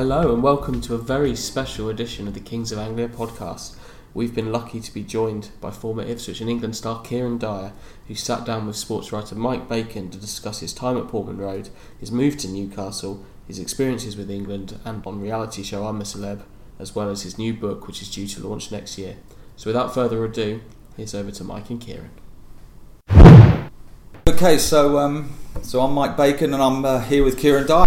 Hello and welcome to a very special edition of the Kings of Anglia podcast. We've been lucky to be joined by former Ipswich and England star Kieran Dyer, who sat down with sports writer Mike Bacon to discuss his time at Portman Road, his move to Newcastle, his experiences with England and on reality show I'm a Celeb, as well as his new book which is due to launch next year. So without further ado, here's over to Mike and Kieran. Okay, so I'm Mike Bacon and I'm here with Kieran Dyer.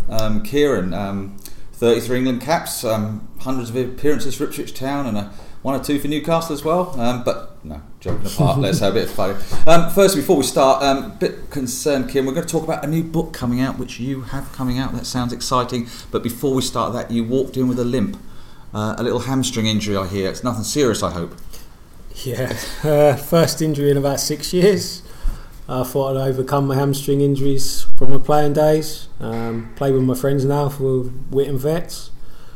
Kieran, 33 England caps, hundreds of appearances for Ipswich Town and one or two for Newcastle as well. But no, joking apart, let's have a bit of fun. First, before we start, a bit concerned, Kieran, we're going to talk about a new book coming out, which you have coming out. That sounds exciting. But before we start that, you walked in with a limp, a little hamstring injury, I hear. It's nothing serious, I hope. Yeah, first injury in about 6 years. I thought I'd overcome my hamstring injuries from my playing days. Play with my friends now for Whitton Vets.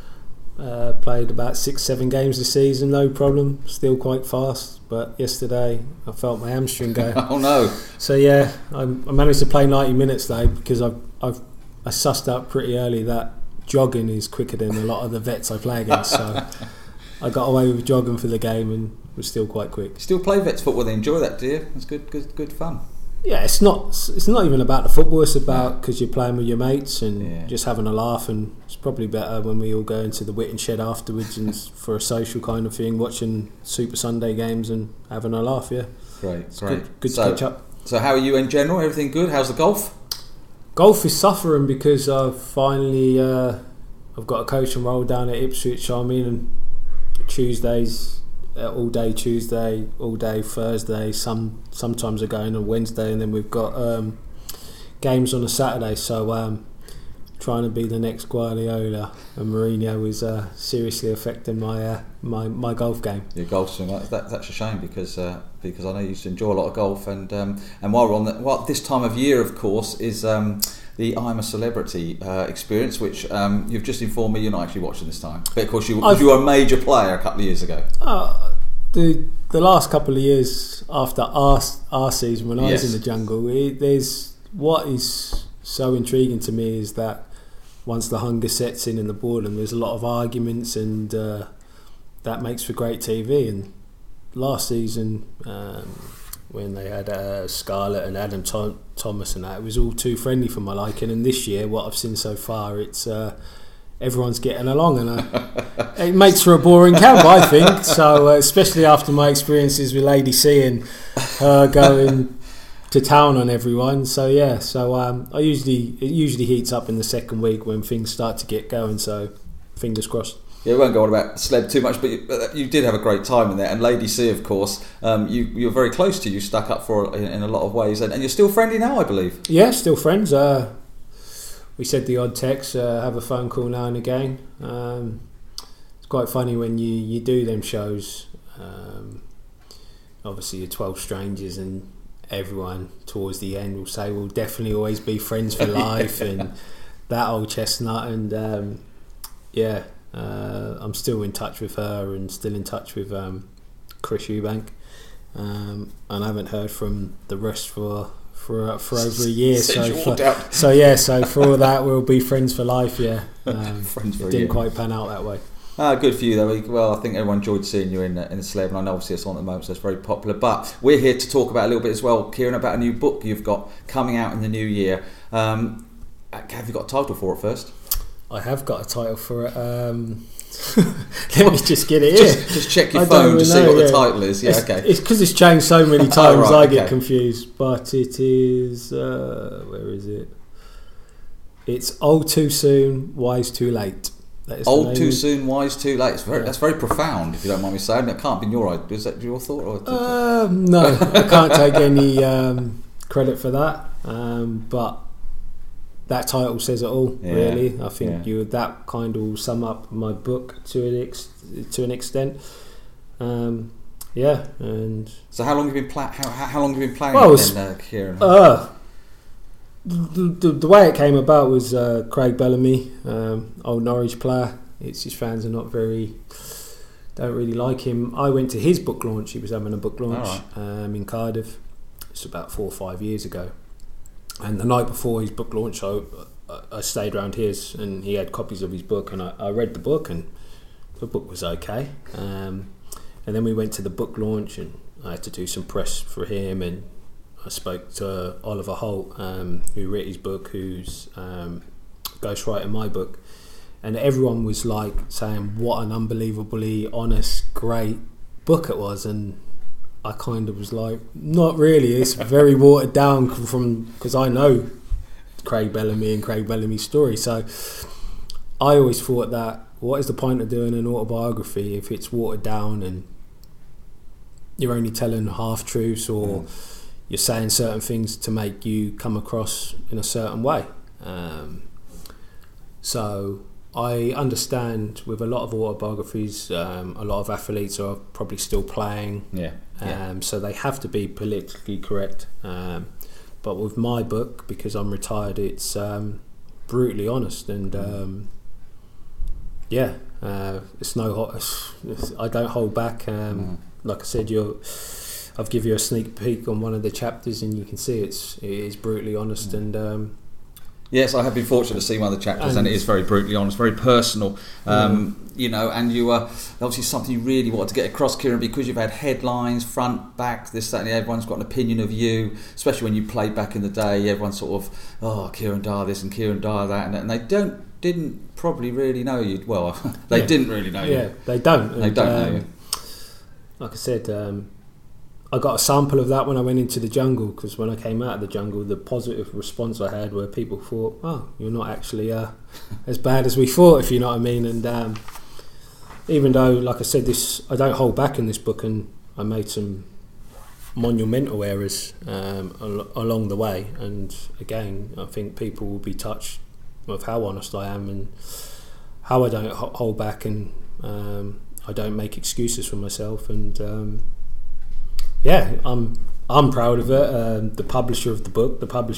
Played about 6-7 games this season, no problem. Still quite fast, but yesterday I felt my hamstring go. Oh no! So yeah, I managed to play 90 minutes though because I sussed out pretty early that jogging is quicker than a lot of the vets I play against. So I got away with jogging for the game and was still quite quick. Still play vets football? They enjoy that, do you? It's good fun. Yeah, it's not even about the football. It's about because you're playing with your mates and just having a laugh. And it's probably better when we all go into the Whitton shed afterwards and for a social kind of thing, watching Super Sunday games and having a laugh. Yeah, great. Good to catch up. So how are you in general? Everything good? How's the golf? Golf is suffering because I've finally I've got a coaching role down at Ipswich. I'm in Tuesdays. All day Tuesday, all day Thursday. Sometimes I go in on Wednesday, and then we've got games on a Saturday. So trying to be the next Guardiola and Mourinho is seriously affecting my golf game. Your golf swing, that's a shame because I know you used to enjoy a lot of golf, and while we're on that, this time of year, of course, is the I'm a Celebrity experience, which you've just informed me you're not actually watching this time. But of course, you were a major player a couple of years ago. The last couple of years after our season, when I was in the jungle, there's what is so intriguing to me is that once the hunger sets in the boredom, there's a lot of arguments, and that makes for great TV. And last season, when they had Scarlett and Adam Thomas and that, it was all too friendly for my liking. And this year, what I've seen so far, it's everyone's getting along, and it makes for a boring camp, I think. So especially after my experiences with Lady C and her going to town on everyone. So yeah, it usually heats up in the second week when things start to get going. So fingers crossed. Yeah, we won't go on about Celeb too much, but you did have a great time in there. And Lady C, of course, you were very close to. You stuck up for in a lot of ways, and you're still friendly now, I believe. Yeah, still friends. We said the odd text, have a phone call now and again. It's quite funny when you do them shows. Obviously, you're 12 strangers, and everyone towards the end will say, "We'll definitely always be friends for life," and that old chestnut. And I'm still in touch with her and still in touch with Chris Eubank, and I haven't heard from the rest for over a year. So for all that, we'll be friends for life. Yeah, friends for it didn't quite pan out that way. Good for you though. Well, I think everyone enjoyed seeing you in the Celeb, and I know obviously it's on at the moment, so it's very popular. But we're here to talk about a little bit as well, Kieran, about a new book you've got coming out in the new year. Have you got a title for it first? I have got a title for it. Let me just get it here. Just check your phone to see what the title is. Yeah, okay. It's because it's changed so many times. I get confused. But it is. Where is it? It's Old Too Soon, Wise Too Late. Old Too Soon, Wise Too Late. That's very profound, if you don't mind me saying. That can't be your idea. Is that your thought? No, I can't take any credit for that. But that title says it all, really. I think that kind of will sum up my book to an extent. And so how long have you been how long have you been playing Kieran? The way it came about was Craig Bellamy, old Norwich player. His fans are don't really like him. I went to his book launch. He was having a book launch in Cardiff. It's about 4 or 5 years ago. And the night before his book launch, I I stayed around his, and he had copies of his book, and I read the book, and the book was okay. And then we went to the book launch, and I had to do some press for him, and I spoke to Oliver Holt, who wrote his book, who's ghostwriting my book, and everyone was like saying what an unbelievably honest, great book it was, and I kind of was like, not really. It's very watered down because I know Craig Bellamy and Craig Bellamy's story. So I always thought that, what is the point of doing an autobiography if it's watered down and you're only telling half truths, or you're saying certain things to make you come across in a certain way. So I understand with a lot of autobiographies, a lot of athletes are probably still playing. So they have to be politically correct. But with my book, because I'm retired, it's brutally honest, and it's I don't hold back. Like I said, I've given you a sneak peek on one of the chapters, and you can see it is brutally honest. And yes, I have been fortunate to see one of the chapters, and it is very brutally honest, very personal. You know, and you obviously something you really wanted to get across, Kieran, because you've had headlines, front, back, this, that, and everyone's got an opinion of you, especially when you played back in the day. Everyone's sort of, Kieran Dyer this and Kieran Dyer that, and they didn't probably really know you. Well, they didn't really know you. Yeah, they don't. They don't know you. Like I said, I got a sample of that when I went into the jungle, because when I came out of the jungle, the positive response I had where people thought, oh, you're not actually as bad as we thought, if you know what I mean. And even though, like I said, I don't hold back in this book, and I made some monumental errors along the way, and again, I think people will be touched with how honest I am and how I don't hold back, and I don't make excuses for myself. And I'm proud of it. The publisher of the book,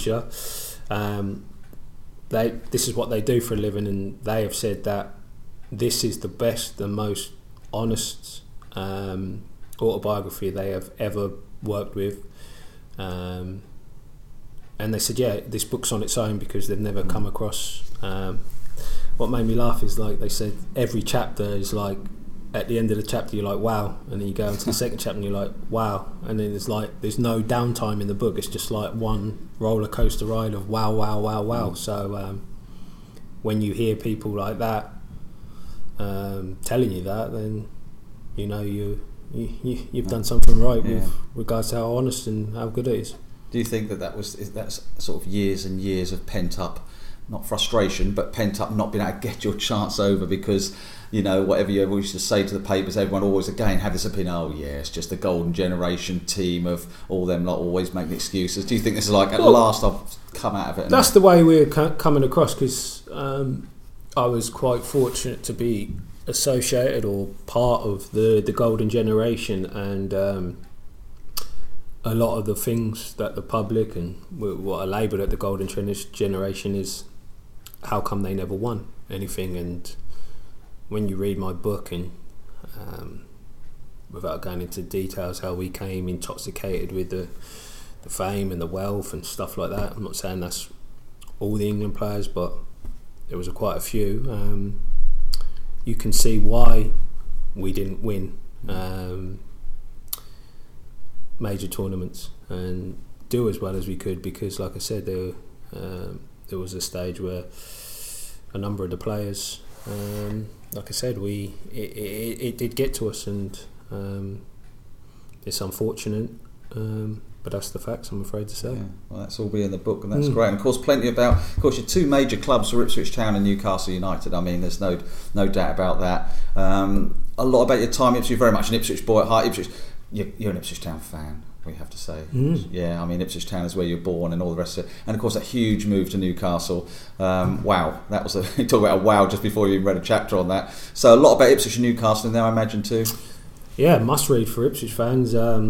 this is what they do for a living, and they have said that this is the best, the most honest autobiography they have ever worked with. And they said, this book's on its own because they've never come across. What made me laugh is, like they said, every chapter is like, at the end of the chapter you're like, wow, and then you go into the second chapter and you're like, wow, and then there's no downtime in the book. It's just like one roller coaster ride of wow, wow, wow, wow. So when you hear people like that telling you that, then you know you've done something right with regards to how honest and how good it is. Do you think that's sort of years and years of pent up, not frustration, but pent up not being able to get your chance over because, you know, whatever you ever used to say to the papers, everyone always again had this opinion, it's just the golden generation team of all them lot always making excuses. Do you think this is like, at last I've come out of it? That's the way we're coming across, because I was quite fortunate to be associated or part of the golden generation, and a lot of the things that the public and what are labelled at the golden generation is how come they never won anything. And when you read my book, and without going into details how we came intoxicated with the fame and the wealth and stuff like that, I'm not saying that's all the England players, but there was quite a few. You can see why we didn't win major tournaments and do as well as we could, because like I said, there was a stage where a number of the players, like I said, it did get to us, and it's unfortunate, but that's the facts, I'm afraid to say. Well, that's all be in the book, and that's great. And of course, your two major clubs are Ipswich Town and Newcastle United. I mean, there's no doubt about that. A lot about your time at Ipswich. You're very much an Ipswich boy at heart. You're an Ipswich Town fan, we have to say. Yeah, I mean, Ipswich Town is where you're born and all the rest of it. And of course, a huge move to Newcastle. Wow, that was you talk about a wow just before you even read a chapter on that. So a lot about Ipswich and Newcastle in there, I imagine, too. Yeah, must read for Ipswich fans.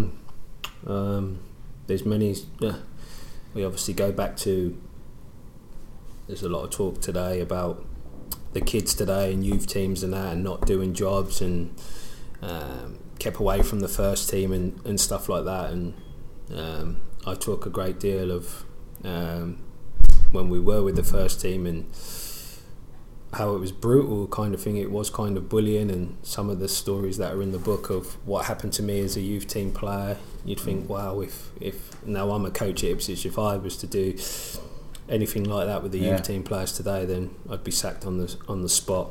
There's many. We obviously go back to. There's a lot of talk today about the kids today and youth teams and that, and not doing jobs, and kept away from the first team and stuff like that. And I talk a great deal of when we were with the first team, and how it was brutal kind of thing. It was kind of bullying, and some of the stories that are in the book of what happened to me as a youth team player, you'd think, wow, if now I'm a coach at Ipswich, if I was to do anything like that with the youth team players today, then I'd be sacked on the spot.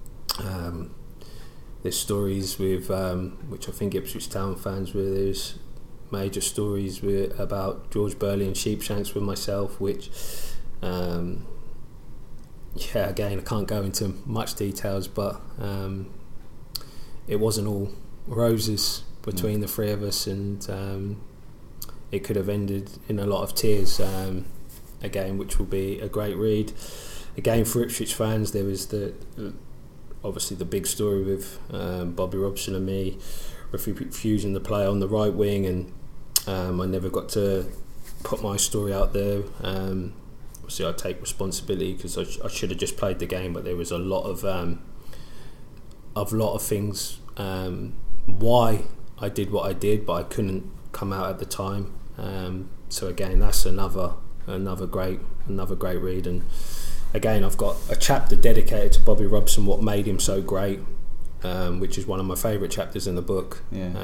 There's stories with which I think Ipswich Town fans were. There's major stories about George Burley and Sheepshanks with myself, which again, I can't go into much details, but it wasn't all roses between the three of us, and it could have ended in a lot of tears. Again, which will be a great read. Again, for Ipswich fans, there was obviously the big story with Bobby Robson and me refusing to play on the right wing, and I never got to put my story out there. Obviously, I take responsibility because I should have just played the game, but there was a lot of things why I did what I did, but I couldn't come out at the time. So again, that's another great read. And again, I've got a chapter dedicated to Bobby Robson, what made him so great, which is one of my favourite chapters in the book.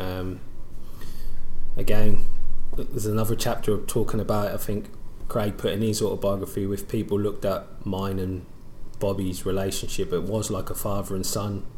Again, there's another chapter of talking about, I think Craig put in his autobiography, with people looked at mine and Bobby's relationship, it was like a father and son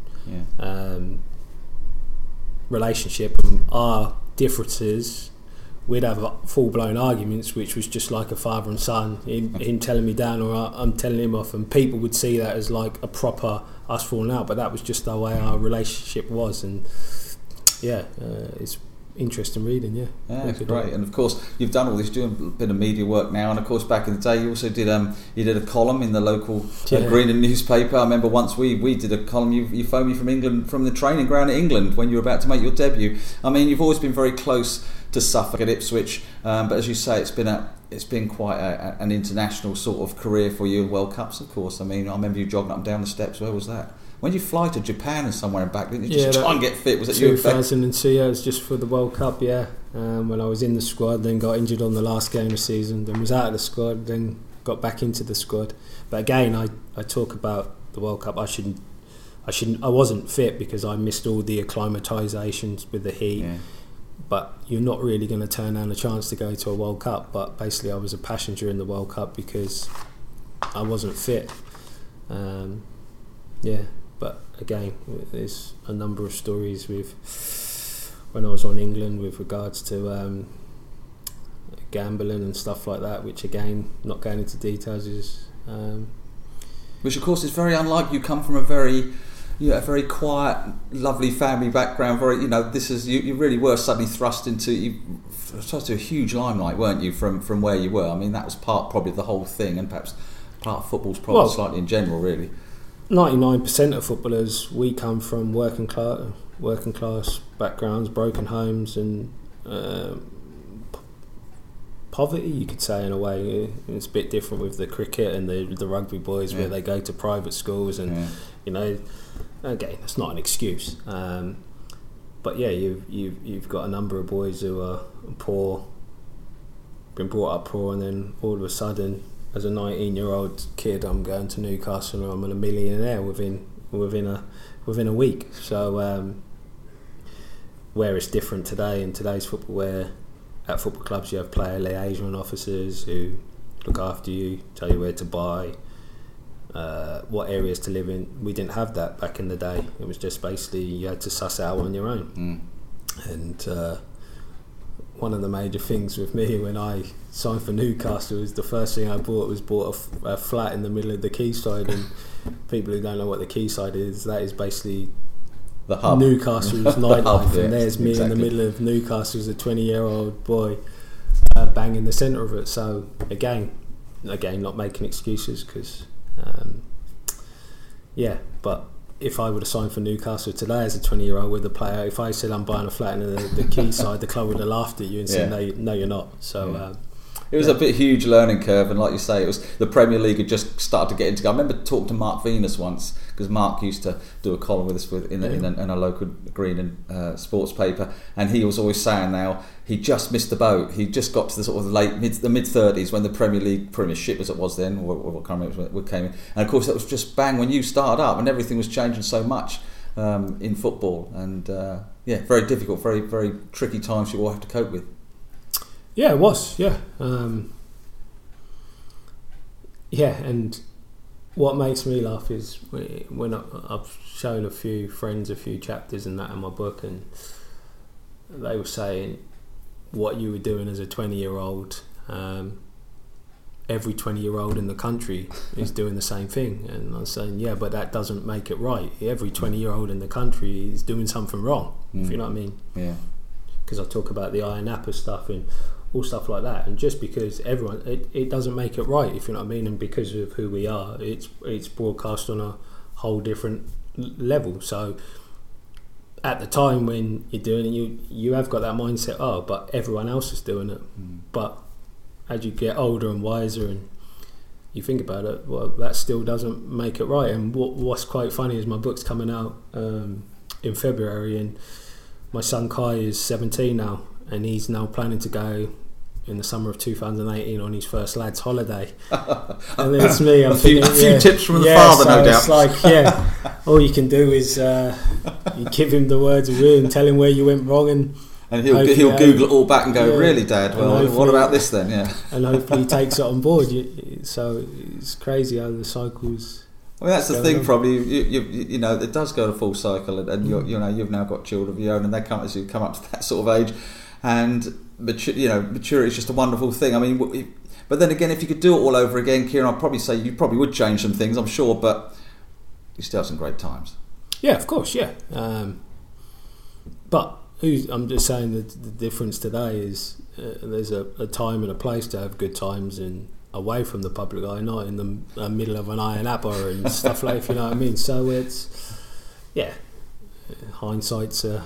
relationship, and our differences, we'd have full-blown arguments which was just like a father and son, him telling me down or I'm telling him off, and people would see that as like a proper us falling out, but that was just the way our relationship was. And it's interesting reading. It's great. And of course you've done all this, doing a bit of media work now, and of course back in the day you also did you did a column in the local Greenland newspaper. I remember once we did a column, you phoned me from England, from the training ground in England when you were about to make your debut. I mean, you've always been very close to Suffolk at Ipswich, but as you say, it's been quite an international sort of career for you. World Cups, of course. I mean, I remember you jogging up and down the steps. Where was that? When did you fly to Japan and somewhere and back? Didn't you just try and get fit? Was it 2002? Yeah, it was just for the World Cup. When I was in the squad, then got injured on the last game of the season, then was out of the squad, then got back into the squad. But again, I talk about the World Cup. I wasn't fit because I missed all the acclimatisations with the heat. But you're not really going to turn down a chance to go to a World Cup. But basically I was a passenger in the World Cup because I wasn't fit. But again, there's a number of stories with when I was on England with regards to gambling and stuff like that, which again, not going into details, is which of course is very unlike you. Come from a very quiet, lovely family background. Very, this is you really were suddenly thrust into a huge limelight, weren't you? From where you were. I mean, that was probably the whole thing, and perhaps part of football's probably slightly in general, really. 99% of footballers, we come from working class backgrounds, broken homes, and poverty, you could say, in a way. It's a bit different with the cricket and the rugby boys, where they go to private schools, and again, that's not an excuse. But you've got a number of boys who are poor, been brought up poor, and then all of a sudden, as a 19-year-old kid, I'm going to Newcastle and I'm a millionaire within a week. So where it's different today in today's football, where at football clubs you have player liaison officers who look after you, tell you where to buy, what areas to live in. We didn't have that back in the day. It was just basically you had to suss it out on your own. And one of the major things with me when I signed for Newcastle was the first thing I bought a flat in the middle of the quayside. And people who don't know what the quayside is, that is basically the hub. Newcastle's nightlife. And there's me in the middle of Newcastle as a 20-year-old boy bang in the centre of it. So again, not making excuses, because but if I would have signed for Newcastle today as a 20-year-old with a player, if I said I'm buying a flat in the quayside, the club would have laughed at you and said, no, you're not. So it was a huge learning curve, and like you say, it was the Premier League had just started to get into. I remember talking to Mark Venus once, because Mark used to do a column with us in a local green and sports paper, and he was always saying now he just missed the boat. He just got to the sort of the mid 30s when the Premiership as it was then, or what came in, and of course that was just bang when you started up and everything was changing so much in football, and very difficult, very very tricky times you all have to cope with. Yeah, it was. Yeah. And what makes me laugh is when I've shown a few friends a few chapters and that in my book, and they were saying what you were doing as a 20-year-old. Every 20-year-old in the country is doing the same thing, and I was saying, yeah, but that doesn't make it right. Every 20-year-old in the country is doing something wrong. If you know what I mean? Yeah. Because I talk about the Iron Napa stuff and all stuff like that, and just because everyone, it doesn't make it right, if you know what I mean, and because of who we are, it's broadcast on a whole different level. So at the time when you're doing it, you have got that mindset, but everyone else is doing it. But as you get older and wiser and you think about it, well, that still doesn't make it right. And what's quite funny is my book's coming out in February, and my son Kai is 17 now, and he's now planning to go in the summer of 2018 on his first lads holiday. And then it's me. I'm a few tips from the father, so no doubt. It's like, all you can do is you give him the words of will and tell him where you went wrong, and he'll Google it all back and go, really, Dad? Well, what about this then? Yeah. And hopefully he takes it on board. So it's crazy how the cycles. Well, that's the thing. Probably you know, it does go to full cycle, and you've now got children of your own, and they come up to that sort of age, and maturity is just a wonderful thing. I mean, but then again, if you could do it all over again, Kieran, I'd probably say you probably would change some things, I'm sure, but you still have some great times. Yeah, of course, yeah. But I'm just saying that the difference today is there's a time and a place to have good times and away from the public eye, not in the middle of an Iron Apple and stuff like, if you know what I mean. So it's, hindsight's a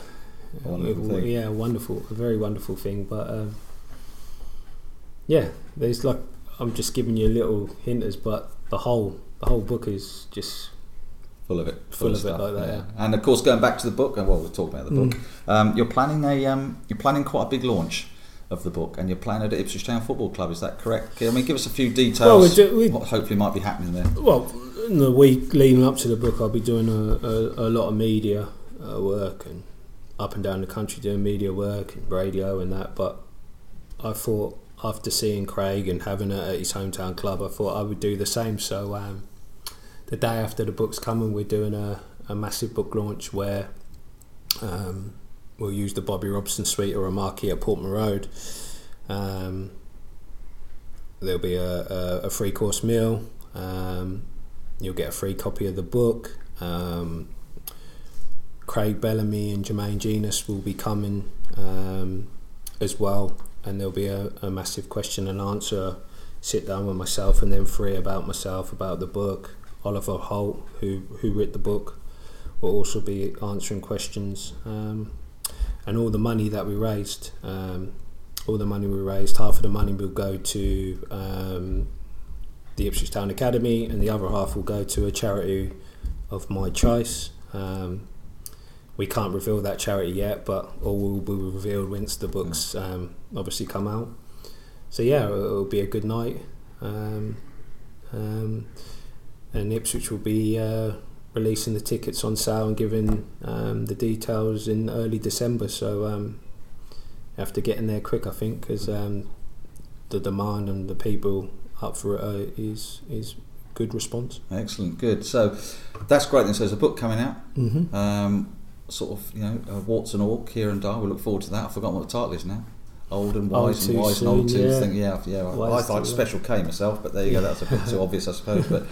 very wonderful thing. But there's like, I'm just giving you little hinters, but the whole book is just full of it, full of it like that. Yeah. And of course, going back to the book, and we'll talk about the book. You're planning quite a big launch of the book, and you're playing at Ipswich Town Football Club. Is that correct? I mean, give us a few details. What hopefully might be happening there. Well, in the week leading up to the book, I'll be doing a lot of media work and up and down the country doing media work and radio and that. But I thought, after seeing Craig and having it at his hometown club, I thought I would do the same. So the day after the book's coming, we're doing a massive book launch where we'll use the Bobby Robson Suite or a marquee at Portman Road. There'll be a free course meal. You'll get a free copy of the book. Craig Bellamy and Jermaine Genus will be coming as well, and there'll be a massive question and answer sit down with myself and then three about myself, about the book. Oliver Holt, who wrote the book, will also be answering questions. And all the money that we raised, half of the money will go to the Ipswich Town Academy, and the other half will go to a charity of my choice. We can't reveal that charity yet, but all will be revealed once the books obviously come out. So it'll be a good night, and Ipswich will be releasing the tickets on sale and giving the details in early December. So you have to get in there quick, I think, because the demand and the people up for it is good response. Excellent, good. So that's great. Then, so there's a book coming out. Sort of, warts and all. Kieran Dyer. We look forward to that. I've forgotten what the title is now. Old and wise and wise and old too. I thought Special K myself, but there you go. That's a bit too obvious, I suppose. But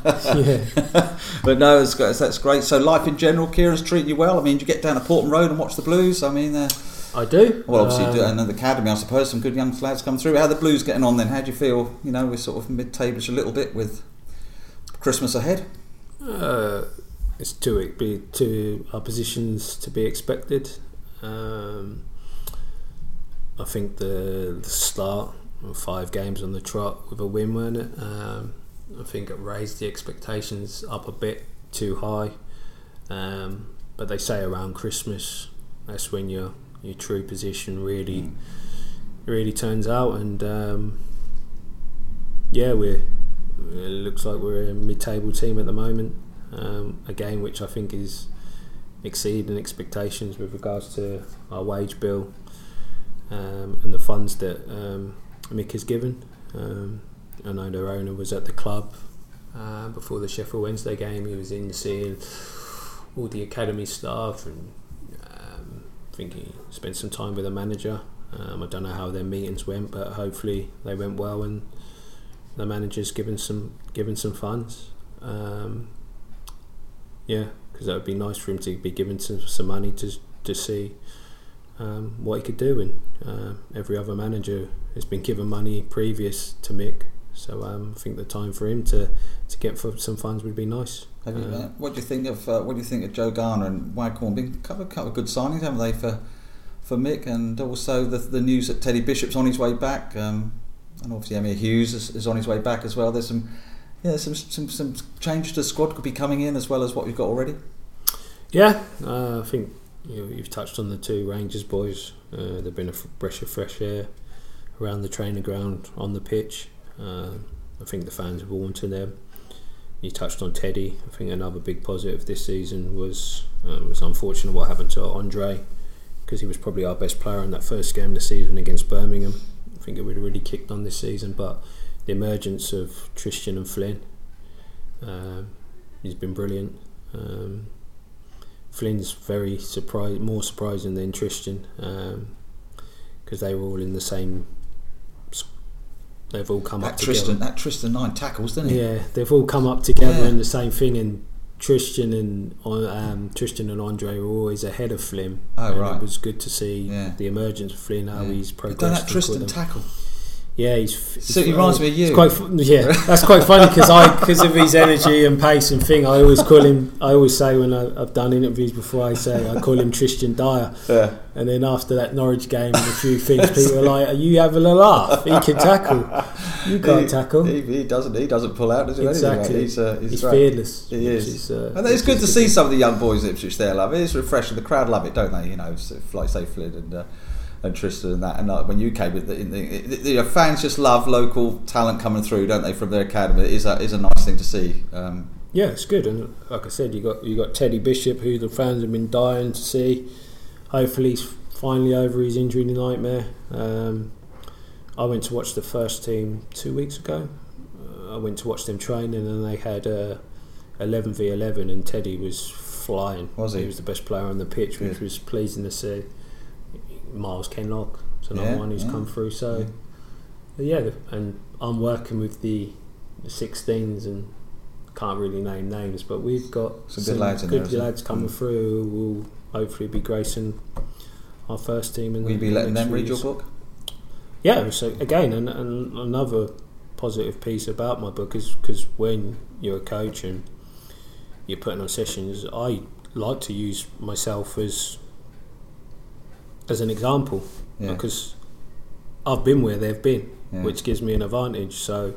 but no, that's great. So life in general, Kieran's treating you well. I mean, do you get down to Portman Road and watch the Blues? I mean, I do. Well, obviously you do, and the academy, I suppose, some good young lads come through. How are the Blues getting on then? How do you feel? You know, we're sort of mid-tablish a little bit with Christmas ahead. It's two oppositions to be expected. I think the start, 5 games on the trot with a win, weren't it? I think it raised the expectations up a bit too high. But they say around Christmas, that's when your true position really turns out. And it looks like we're a mid-table team at the moment. A game which I think is exceeding expectations with regards to our wage bill and the funds that Mick has given. I know their owner was at the club before the Sheffield Wednesday game. He was in seeing all the academy staff, and I think he spent some time with the manager. I don't know how their meetings went, but hopefully they went well, and the manager's given some funds. Because that would be nice for him to be given some money to see what he could do. And every other manager has been given money previous to Mick, so I think the time for him to get for some funds would be nice. What do you think of Joe Garner and Waghorn? Been a couple of good signings, haven't they, for Mick? And also the news that Teddy Bishop's on his way back, and obviously Emir Hughes is on his way back as well. There's some changes to the squad could be coming in as well as what we've got already. I think you've touched on the two Rangers boys. They've been a breath of fresh air around the training ground, on the pitch. I think the fans have warmed to them. You touched on Teddy. I think another big positive this season was unfortunate what happened to Andre, because he was probably our best player in that first game of the season against Birmingham. I think it would have really kicked on this season, but the emergence of Tristan and Flynn, he's been brilliant. Flynn's more surprising than Tristan, because they were all in the same. They've all come up together. That Tristan 9 tackles, didn't he? Yeah, they've all come up together in the same thing. And Tristan and Andre were always ahead of Flynn. Oh, right. It was good to see the emergence of Flynn, how he's progressed. Done that Tristan tackle. Yeah, he reminds me of you. That's quite funny because of his energy and pace and thing. I always say when I've done interviews before, I call him Tristan Dyer. Yeah. And then after that Norwich game and a few things, people are like, "Are you having a laugh? He can tackle. You can't tackle." He doesn't pull out, does he? Exactly. Anyway, he's fearless. He is. And it's good to see some of the young boys at Ipswich there. Love it. It's refreshing. The crowd love it, don't they? Like say Flynn and Tristan and that, and like when you came with the fans just love local talent coming through, don't they, from their academy? It is a nice thing to see. Yeah, it's good, and like I said, you got Teddy Bishop, who the fans have been dying to see. Hopefully, he's finally over his injury nightmare. I went to watch the first team 2 weeks ago. I went to watch them training, and they had 11v11, and Teddy was flying. Was he? He was the best player on the pitch, which was pleasing to see. Miles Kenlock, it's another one who's come through. So and I'm working with the 16s, and can't really name names, but we've got some good lads coming through who will hopefully be gracing our first team. Will you be letting them read your book? Yeah. So again, and another positive piece about my book is because when you're a coach and you're putting on sessions, I like to use myself as an example, because I've been where they've been, which gives me an advantage. So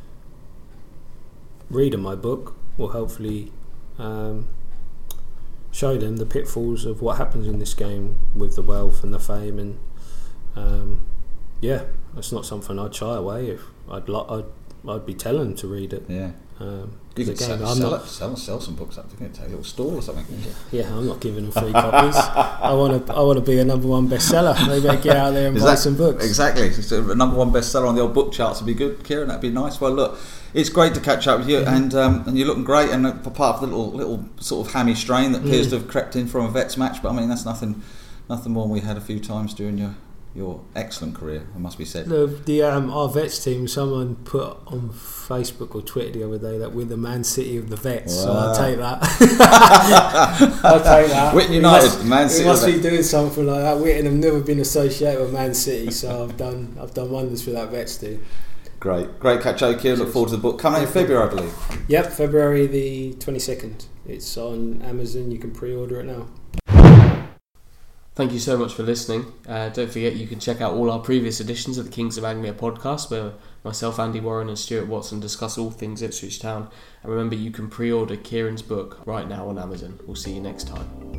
reading my book will hopefully show them the pitfalls of what happens in this game with the wealth and the fame, and it's not something I'd shy away. If I'd be telling them to read it. Yeah. You can sell some books up, take a little stall or something. Yeah, I'm not giving them free copies. I want to be a number one bestseller. Maybe I get out there and buy some books. Exactly, a number one bestseller on the old book charts would be good, Kieran. That'd be nice. Well, look, it's great to catch up with you, and you're looking great. And apart from the little sort of hammy strain that appears to have crept in from a Vets match, but I mean that's nothing more than we had a few times during your excellent career, it must be said. Our Vets team, someone put on Facebook or Twitter the other day that we're the Man City of the Vets. Wow. So I'll take that. I'll take that. Whitton United, Man City. We must be doing something like that. Whitton have never been associated with Man City, so I've done wonders for that Vets team. Great catch up, Kieran. Look forward to the book coming out in February, I believe. Yep, February the 22nd. It's on Amazon. You can pre-order it now. Thank you so much for listening. Don't forget you can check out all our previous editions of the Kings of Anglia podcast, where Myself, Andy Warren and Stuart Watson discuss all things Ipswich Town, and remember you can pre-order Kieran's book right now on Amazon. We'll see you next time.